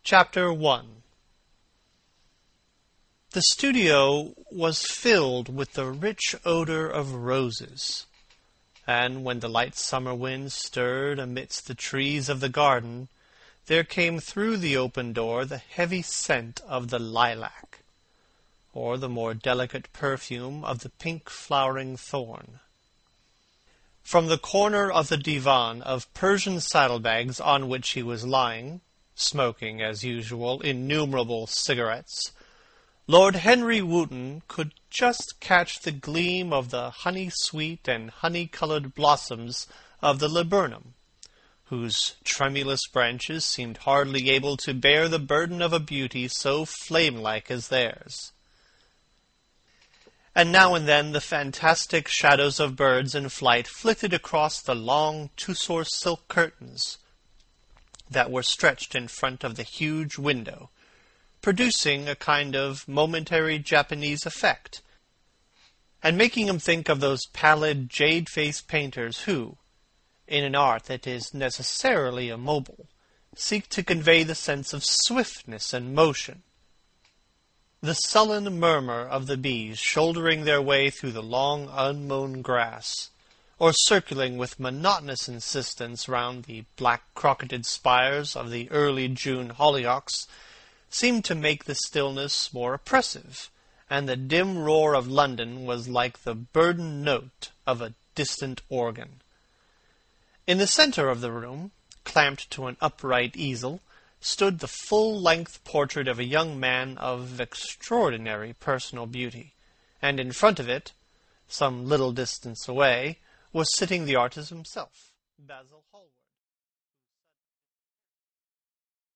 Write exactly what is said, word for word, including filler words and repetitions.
Chapter one. The studio was filled with the rich odour of roses, and when the light summer wind stirred amidst the trees of the garden, there came through the open door the heavy scent of the lilac, or the more delicate perfume of the pink-flowering thorn. From the corner of the divan of Persian saddlebags on which he was lying, smoking, as usual, innumerable cigarettes, Lord Henry Wotton could just catch the gleam of the honey-sweet and honey-coloured blossoms of the laburnum, whose tremulous branches seemed hardly able to bear the burden of a beauty so flame-like as theirs. And now and then the fantastic shadows of birds in flight flitted across the long tussore silk curtains that were stretched in front of the huge window, producing a kind of momentary Japanese effect, and making him think of those pallid, jade-faced painters who, in an art that is necessarily immobile, seek to convey the sense of swiftness and motion. The sullen murmur of the bees shouldering their way through the long unmown grass, or circling with monotonous insistence round the black-crocketed spires of the early June hollyhocks, seemed to make the stillness more oppressive, and the dim roar of London was like the burdened note of a distant organ. In the centre of the room, clamped to an upright easel, stood the full-length portrait of a young man of extraordinary personal beauty, and in front of it, some little distance away, was sitting the artist himself, Basil Hallward.